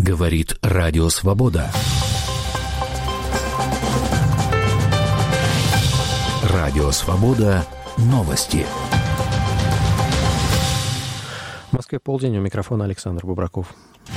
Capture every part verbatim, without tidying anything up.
Говорит Радио Свобода. Радио Свобода. Новости. В Москве полдень, у микрофона Александр Бубраков.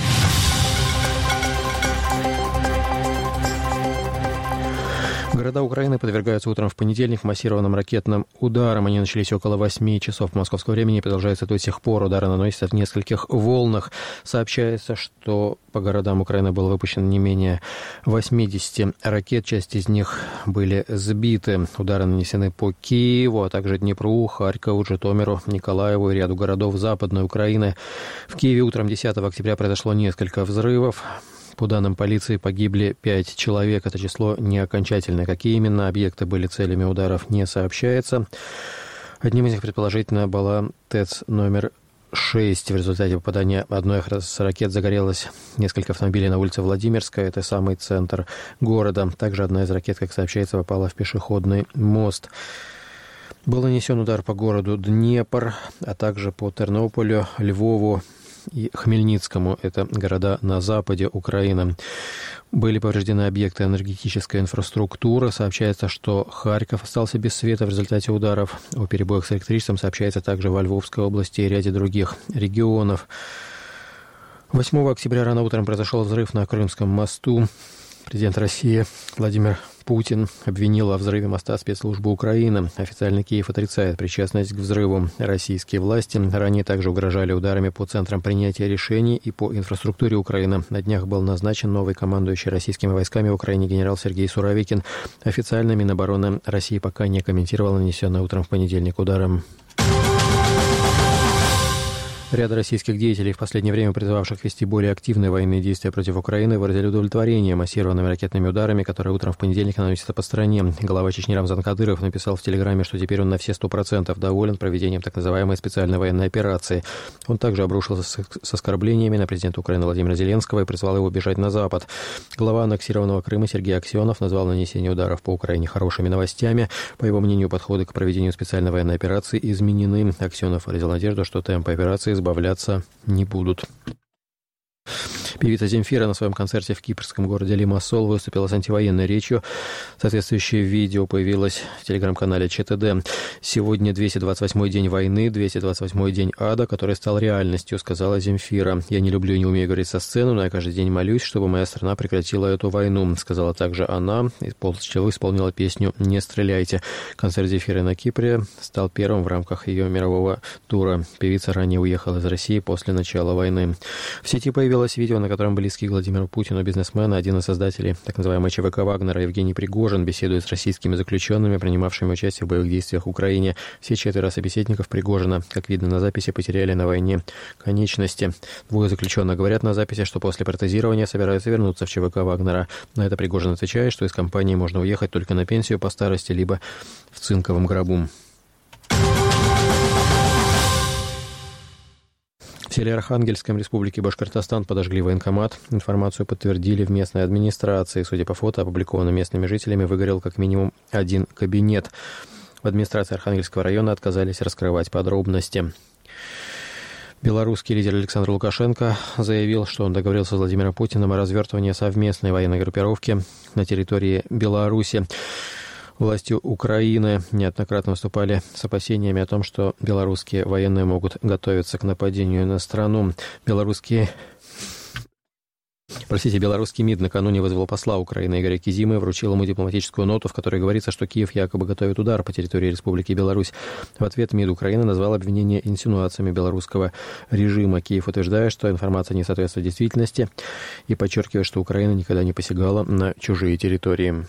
Города Украины подвергаются утром в понедельник массированным ракетным ударам. Они начались около восьми часов московского времени и продолжаются до сих пор. Удары наносятся в нескольких волнах. Сообщается, что по городам Украины было выпущено не менее восемьдесят ракет. Часть из них были сбиты. Удары нанесены по Киеву, а также Днепру, Харькову, Житомиру, Николаеву и ряду городов Западной Украины. В Киеве утром десятого октября произошло несколько взрывов. По данным полиции, погибли пять человек. Это число не окончательное. Какие именно объекты были целями ударов, не сообщается. Одним из них, предположительно, была ТЭЦ номер шесть. В результате попадания одной из ракет загорелось несколько автомобилей на улице Владимирская. Это самый центр города. Также одна из ракет, как сообщается, попала в пешеходный мост. Был нанесен удар по городу Днепр, а также по Тернополю, Львову и Хмельницкому. Это города на западе Украины. Были повреждены объекты энергетической инфраструктуры. Сообщается, что Харьков остался без света в результате ударов. О перебоях с электричеством сообщается также во Львовской области и ряде других регионов. восьмого октября рано утром произошел взрыв на Крымском мосту. Президент России Владимир Путин обвинил во взрыве моста спецслужбы Украины. Официально Киев отрицает причастность к взрыву. Российские власти ранее также угрожали ударами по центрам принятия решений и по инфраструктуре Украины. На днях был назначен новый командующий российскими войсками в Украине генерал Сергей Суровикин. Официально Минобороны России пока не комментировал нанесенные утром в понедельник ударом. Ряд российских деятелей, в последнее время призывавших вести более активные военные действия против Украины, выразили удовлетворение массированными ракетными ударами, которые утром в понедельник наносятся по стране. Глава Чечни Рамзан Кадыров написал в Телеграме, что теперь он на все сто процентов доволен проведением так называемой специальной военной операции. Он также обрушился с, с оскорблениями на президента Украины Владимира Зеленского и призвал его бежать на Запад. Глава аннексированного Крыма Сергей Аксенов назвал нанесение ударов по Украине хорошими новостями. По его мнению, подходы к проведению специальной военной операции изменены. Аксенов выразил надежду, что темпы операции избавляться не будут. Певица Земфира на своем концерте в кипрском городе Лимассол выступила с антивоенной речью. Соответствующее видео появилось в телеграм-канале ЧТД. Сегодня двести двадцать восьмой день войны, двести двадцать восьмой день ада, который стал реальностью, сказала Земфира. «Я не люблю и не умею говорить со сцены, но я каждый день молюсь, чтобы моя страна прекратила эту войну», сказала также она. И после чего исполнила песню «Не стреляйте». Концерт Земфиры на Кипре стал первым в рамках ее мирового тура. Певица ранее уехала из России после начала войны. В сети появилось видео, на котором близкий к Владимиру Путину бизнесмен, один из создателей так называемой ЧВК Вагнера Евгений Пригожин, беседует с российскими заключенными, принимавшими участие в боевых действиях в Украине. Все четверо собеседников Пригожина, как видно на записи, потеряли на войне конечности. Двое заключенных говорят на записи, что после протезирования собираются вернуться в ЧВК Вагнера. На это Пригожин отвечает, что из компании можно уехать только на пенсию по старости, либо в цинковом гробу. В селе Архангельском Республики Башкортостан подожгли военкомат. Информацию подтвердили в местной администрации. Судя по фото, опубликованным местными жителями, выгорел как минимум один кабинет. В администрации Архангельского района отказались раскрывать подробности. Белорусский лидер Александр Лукашенко заявил, что он договорился с Владимиром Путиным о развертывании совместной военной группировки на территории Беларуси. Власти Украины неоднократно выступали с опасениями о том, что белорусские военные могут готовиться к нападению на страну. Белорусские... Простите, белорусский МИД накануне вызвал посла Украины Игоря Кизима и вручил ему дипломатическую ноту, в которой говорится, что Киев якобы готовит удар по территории Республики Беларусь. В ответ МИД Украины назвал обвинения инсинуациями белорусского режима. Киев утверждает, что информация не соответствует действительности и подчеркивает, что Украина никогда не посягала на чужие территории.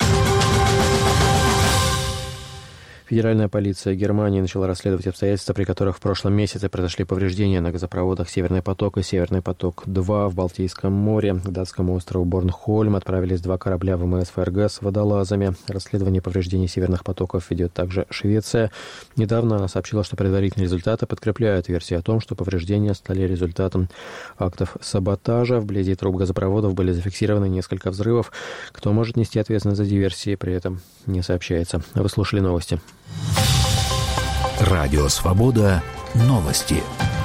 Федеральная полиция Германии начала расследовать обстоятельства, при которых в прошлом месяце произошли повреждения на газопроводах «Северный поток» и «Северный поток-два» в Балтийском море. К датскому острову Борнхольм отправились два корабля ВМС ФРГ с водолазами. Расследование повреждений «Северных потоков» ведет также Швеция. Недавно она сообщила, что предварительные результаты подкрепляют версию о том, что повреждения стали результатом актов саботажа. Вблизи труб газопроводов были зафиксированы несколько взрывов. Кто может нести ответственность за диверсии, при этом не сообщается. Вы слушали новости. Радио Свобода. Новости.